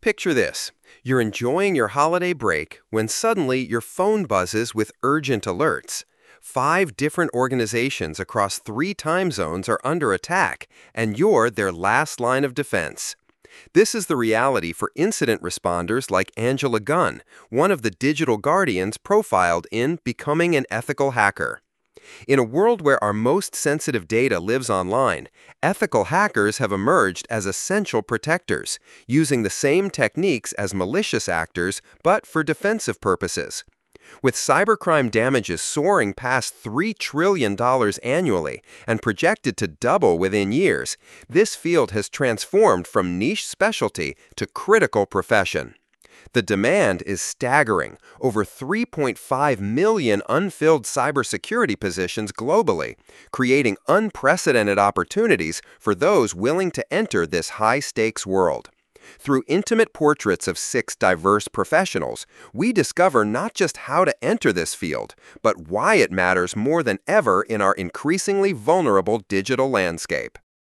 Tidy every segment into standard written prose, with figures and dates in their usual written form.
Picture this. You're enjoying your holiday break when suddenly your phone buzzes with urgent alerts. 5 different organizations across 3 time zones are under attack, and you're their last line of defense. This is the reality for incident responders like Angela Gunn, one of the digital guardians profiled in Becoming an Ethical Hacker. In a world where our most sensitive data lives online, ethical hackers have emerged as essential protectors, using the same techniques as malicious actors but for defensive purposes. With cybercrime damages soaring past $3 trillion annually and projected to double within years, this field has transformed from niche specialty to critical profession. The demand is staggering, over 3.5 million unfilled cybersecurity positions globally, creating unprecedented opportunities for those willing to enter this high-stakes world. Through intimate portraits of 6 diverse professionals, we discover not just how to enter this field, but why it matters more than ever in our increasingly vulnerable digital landscape.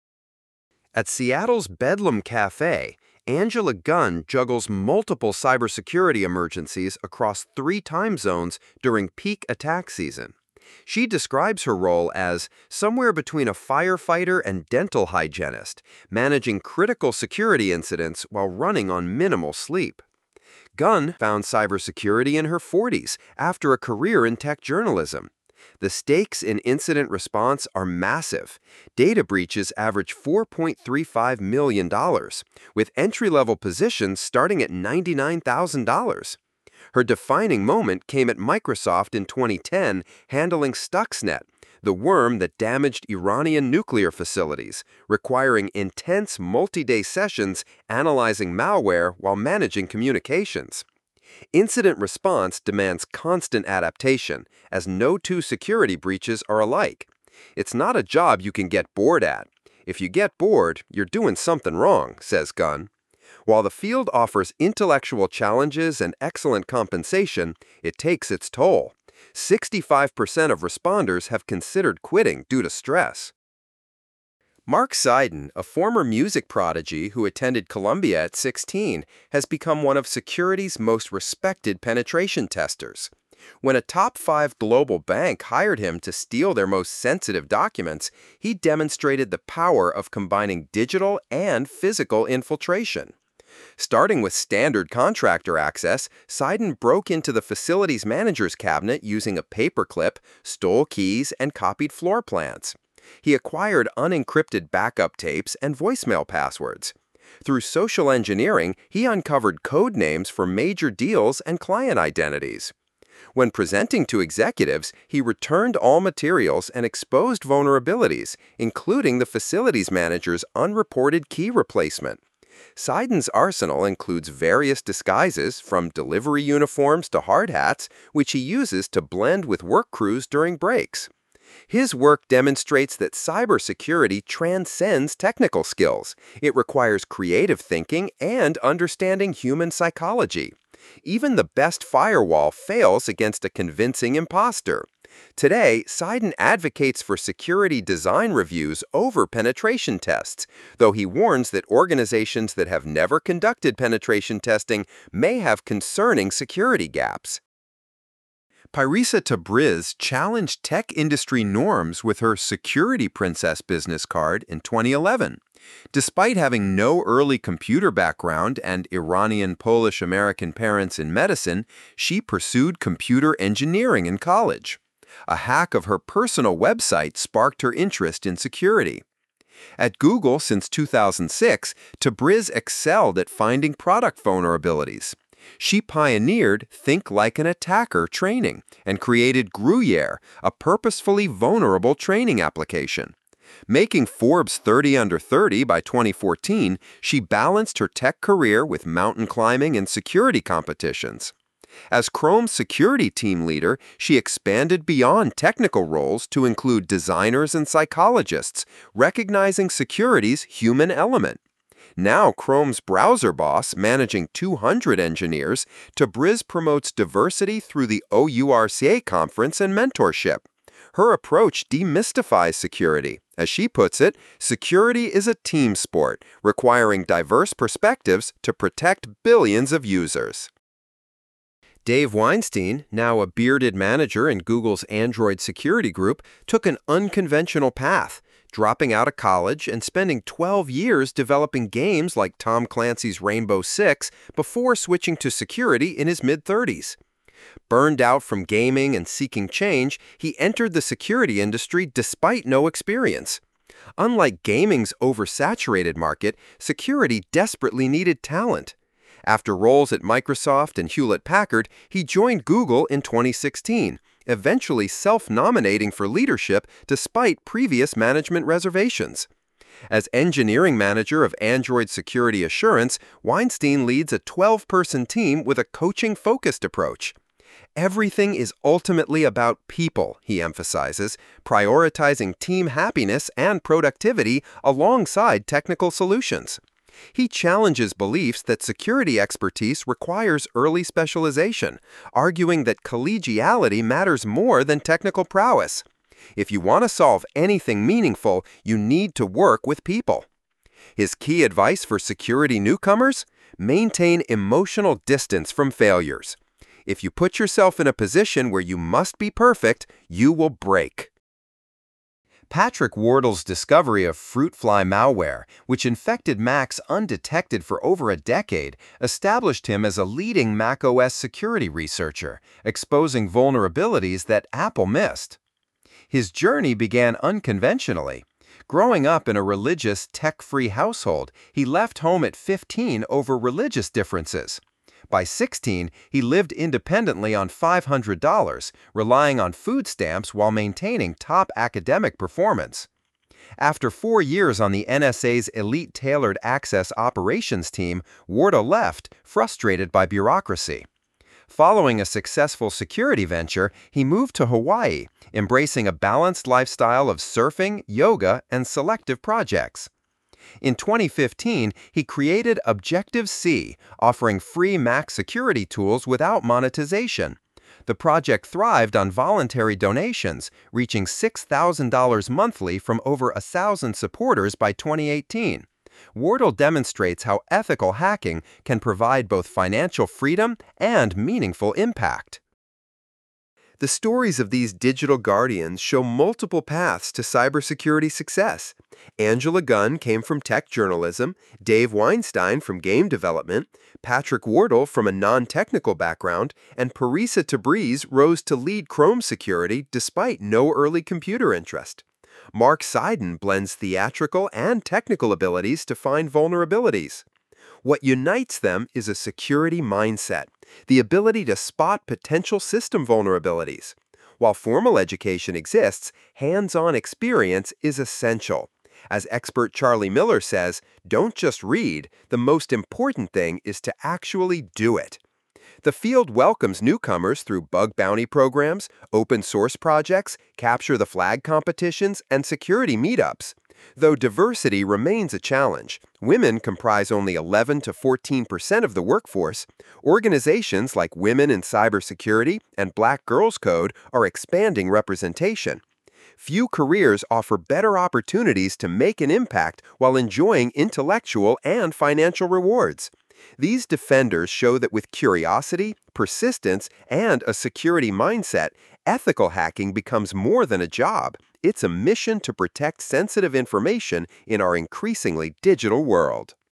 At Seattle's Bedlam Cafe, Angela Gunn juggles multiple cybersecurity emergencies across 3 time zones during peak attack season. She describes her role as somewhere between a firefighter and dental hygienist, managing critical security incidents while running on minimal sleep. Gunn found cybersecurity in her 40s after a career in tech journalism. The stakes in incident response are massive. Data breaches average $4.35 million, with entry-level positions starting at $99,000. Her defining moment came at Microsoft in 2010, handling Stuxnet, the worm that damaged Iranian nuclear facilities, requiring intense multi-day sessions analyzing malware while managing communications. Incident response demands constant adaptation, as no 2 security breaches are alike. It's not a job you can get bored at. If you get bored, you're doing something wrong, says Gunn. While the field offers intellectual challenges and excellent compensation, it takes its toll. 65% of responders have considered quitting due to stress. Mark Seiden, a former music prodigy who attended Columbia at 16, has become one of security's most respected penetration testers. When a top 5 global bank hired him to steal their most sensitive documents, he demonstrated the power of combining digital and physical infiltration. Starting with standard contractor access, Seiden broke into the facilities manager's cabinet using a paperclip, stole keys, and copied floor plans. He acquired unencrypted backup tapes and voicemail passwords. Through social engineering, he uncovered code names for major deals and client identities. When presenting to executives, he returned all materials and exposed vulnerabilities, including the facilities manager's unreported key replacement. Seiden's arsenal includes various disguises, from delivery uniforms to hard hats, which he uses to blend with work crews during breaks. His work demonstrates that cybersecurity transcends technical skills. It requires creative thinking and understanding human psychology. Even the best firewall fails against a convincing imposter. Today, Seiden advocates for security design reviews over penetration tests, though he warns that organizations that have never conducted penetration testing may have concerning security gaps. Parisa Tabriz challenged tech industry norms with her Security Princess business card in 2011. Despite having no early computer background and Iranian Polish-American parents in medicine, she pursued computer engineering in college. A hack of her personal website sparked her interest in security. At Google since 2006, Tabriz excelled at finding product vulnerabilities. She pioneered Think Like an Attacker training and created Gruyere, a purposefully vulnerable training application. Making Forbes 30 Under 30 by 2014, she balanced her tech career with mountain climbing and security competitions. As Chrome's security team leader, she expanded beyond technical roles to include designers and psychologists, recognizing security's human element. Now Chrome's browser boss, managing 200 engineers, Tabriz promotes diversity through the OURCA conference and mentorship. Her approach demystifies security, As she puts it, security is a team sport, requiring diverse perspectives to protect billions of users. Dave Weinstein, now a bearded manager in Google's Android security group, took an unconventional path, dropping out of college and spending 12 years developing games like Tom Clancy's Rainbow Six before switching to security in his mid-30s. Burned out from gaming and seeking change, he entered the security industry despite no experience. Unlike gaming's oversaturated market, security desperately needed talent. After roles at Microsoft and Hewlett-Packard, he joined Google in 2016, eventually self-nominating for leadership despite previous management reservations. As engineering manager of Android Security Assurance, Weinstein leads a 12-person team with a coaching-focused approach. Everything is ultimately about people, he emphasizes, prioritizing team happiness and productivity alongside technical solutions. He challenges beliefs that security expertise requires early specialization, arguing that collegiality matters more than technical prowess. If you want to solve anything meaningful, you need to work with people. His key advice for security newcomers? Maintain emotional distance from failures. If you put yourself in a position where you must be perfect, you will break. Patrick Wardle's discovery of fruit fly malware, which infected Macs undetected for over a decade, established him as a leading macOS security researcher, exposing vulnerabilities that Apple missed. His journey began unconventionally. Growing up in a religious, tech-free household, he left home at 15 over religious differences. By 16, he lived independently on $500, relying on food stamps while maintaining top academic performance. After 4 years on the NSA's Elite Tailored Access Operations team, Wardle left, frustrated by bureaucracy. Following a successful security venture, he moved to Hawaii, embracing a balanced lifestyle of surfing, yoga, and selective projects. In 2015, he created Objective-C, offering free Mac security tools without monetization. The project thrived on voluntary donations, reaching $6,000 monthly from over 1,000 supporters by 2018. Wardle demonstrates how ethical hacking can provide both financial freedom and meaningful impact. The stories of these digital guardians show multiple paths to cybersecurity success. Angela Gunn came from tech journalism, Dave Weinstein from game development, Patrick Wardle from a non-technical background, and Parisa Tabriz rose to lead Chrome security despite no early computer interest. Mark Seiden blends theatrical and technical abilities to find vulnerabilities. What unites them is a security mindset, the ability to spot potential system vulnerabilities. While formal education exists, hands-on experience is essential. As expert Charlie Miller says, don't just read, the most important thing is to actually do it. The field welcomes newcomers through bug bounty programs, open source projects, capture the flag competitions, and security meetups. Though diversity remains a challenge, women comprise only 11 to 14% of the workforce. Organizations like Women in Cybersecurity and Black Girls Code are expanding representation. Few careers offer better opportunities to make an impact while enjoying intellectual and financial rewards. These defenders show that with curiosity, persistence, and a security mindset, ethical hacking becomes more than a job. It's a mission to protect sensitive information in our increasingly digital world.